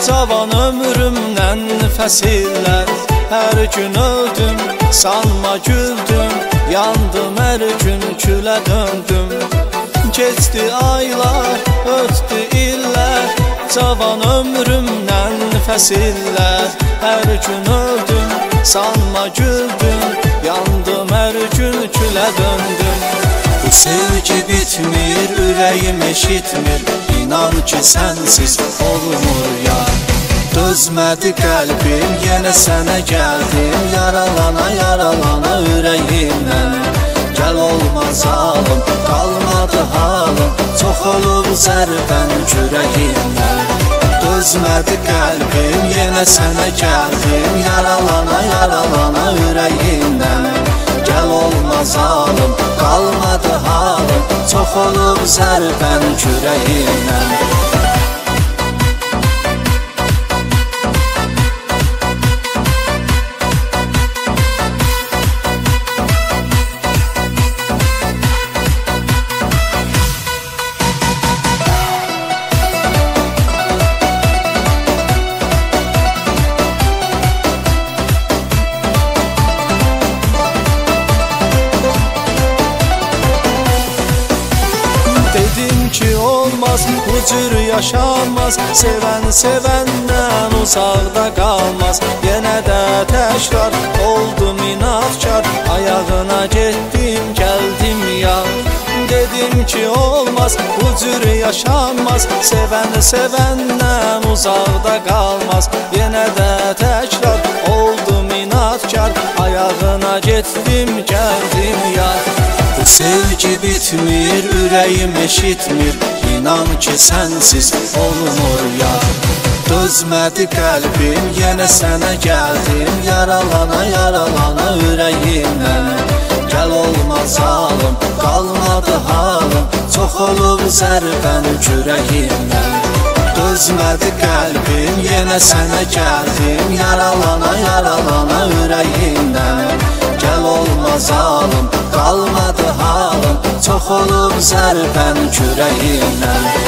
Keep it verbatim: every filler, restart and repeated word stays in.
cavan ömrümdən fəsillər. Hər gün öldüm, sanma güldüm, yandım hər gün külə döndüm. Keçdi aylar, ötdü illər, cavan ömrümdən fəsillər. Hər gün öldüm, sanma güldüm, yandım hər gün külə döndüm. Bu sevgi bitmir, ürəyim eşitmir, İnan ki sənsiz olmur yar. Dözmədi qəlbim, yenə sənə gəldim, yaralana yaralana ürəyimdən. Gəl olmaz halım, qalmadı halım, çox olub zərbən kürəyimdən. Dözmədi qəlbim, yenə sənə gəldim, yaralana yaralana ürəyimdən. Gəl olmaz halım, qalmadı halım, çox olub zərbən kürəyimdən. Dedim ki olmaz, bu cür yaşanmaz, sevən sevəndən uzaqda qalmaz. Yenə də təkrar oldum inadkar, ayağına getdim, gəldim yar. Dedim ki olmaz, bu cür yaşanmaz, sevən sevəndən uzaqda qalmaz. Yenə də təkrar oldum inadkar, ayağına getdim, gəldim yar. Bu sevgi bitmir, ürəyim eşitmir, İnan ki sənsiz olmur yar. Dözmədi qəlbim, yenə sənə gəldim, yaralana yaralana ürəyimdən. Gəl olmaz halım, qalmadı halım, çox olub zərbən kürəyimdən. Dözmədi qəlbim, yenə sənə gəldim, yaralana yaralana ürəyimdən. Gəl olmaz halım, qalmadı halım, çox olub zərbən kürəyimdən.